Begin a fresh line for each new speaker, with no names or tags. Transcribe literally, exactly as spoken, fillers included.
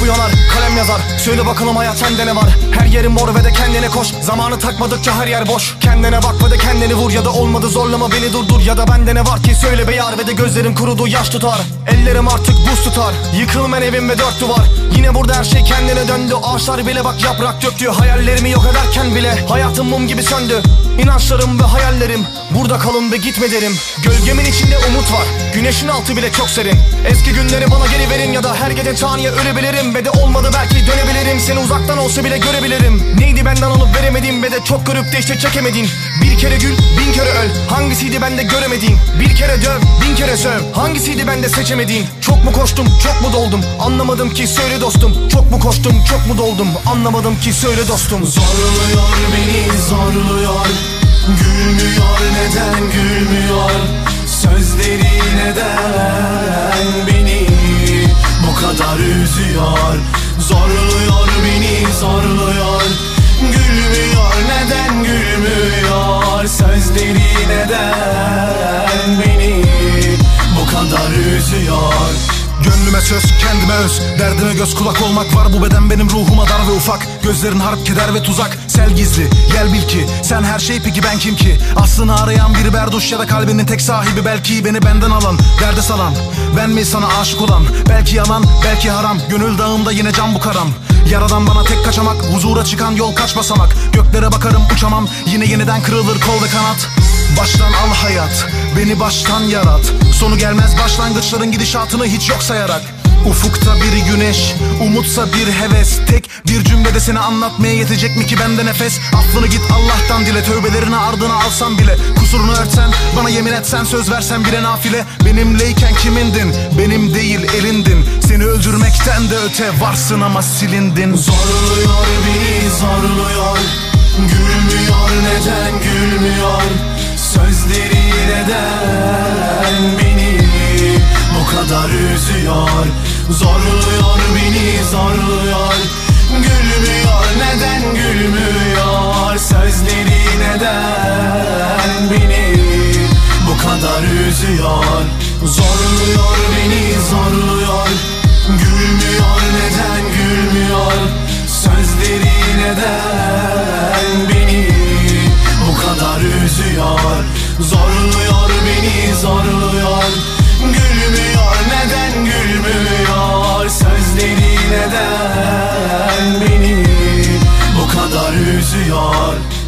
uyanar, kalem yazar. Söyle bakalım hayat sende ne var? Her yerin mor ve de kendine koş. Zamanı takmadıkça her yer boş. Kendine bak ve de kendini vur. Ya da olmadı zorlama beni durdur. Ya da bende ne var ki söyle be yar. Ve de gözlerim kurudu yaş tutar. Ellerim artık buz tutar. Yıkılmen evim ve dört duvar. Yine burada her şey kendine döndü. Ağaçlar bile bak yaprak döktü. Hayallerimi yok ederken bile hayatım mum gibi söndü. İnançlarım ve hayallerim burada kalın ve gitme derim. Gölgemin içinde umut var. Güneşin altı bile çok serin. Eski günleri bana geri verin. Ya da her gece taniye ölebilirim. Ve de olmadı belki dönebilirim. Seni uzaktan olsa bile görebilirim. Neydi benden alıp veremediğim ve de çok görüp de işte çekemedin. Bir kere gül, bin kere öl. Hangisiydi bende göremediğin? Bir kere döv, bin kere söv. Hangisiydi bende seçemediğin? Çok mu koştum, çok mu doldum? Anlamadım ki söyle dostum. Çok mu koştum, çok mu doldum? Anlamadım ki söyle dostum.
Zorluyor beni, zorluyor. Gülmüyor, neden gülmüyor? Sözleri neden beni bu kadar üzüyor? Zorluyor beni, zorluyor. Gülmüyor, neden gülmüyor? Sözleri neden beni bu kadar üzüyor?
Gönlüme söz, kendime öz. Derdime göz kulak olmak var. Bu beden benim ruhuma dar ve ufak. Gözlerin harp, keder ve tuzak. Sel gizli, gel bil ki sen her şey, peki ben kim ki? Aslını arayan bir berduş ya da kalbinin tek sahibi. Belki beni benden alan, derde salan. Ben mi sana aşık olan? Belki yalan, belki haram. Gönül dağımda yine can bu karam. Yaradan bana tek kaçamak, huzura çıkan yol kaç basamak. Göklere bakarım uçamam, yine yeniden kırılır kol ve kanat. Baştan al hayat, beni baştan yarat. Sonu gelmez başlangıçların gidişatını hiç yok sayarak. Ufukta bir güneş, umutsa bir heves. Tek bir cümlede seni anlatmaya yetecek mi ki bende nefes? Affını git Allah'tan dile, tövbelerini ardına alsam bile. Kusurunu örtsen, bana yemin etsen, söz versen bile nafile. Benimleyken kimindin, benim değil elindin. Seni öldürmekten de öte varsın ama silindin.
Zorluyor beni, zorluyor. Gülmüyor, neden gülmüyor? Sözleri neden beni bu kadar üzüyor? Zorluyor beni, zorluyor. Gülmüyor, neden gülmüyor? Sözleri neden beni bu kadar üzüyor? Zorluyor beni, zorluyor. Gülmüyor, neden gülmüyor? Sözleri neden beni bu kadar üzüyor? Zorluyor beni, zorluyor. Gülmüyor, neden gülmüyor? Sözleri neden beni bu kadar üzüyor?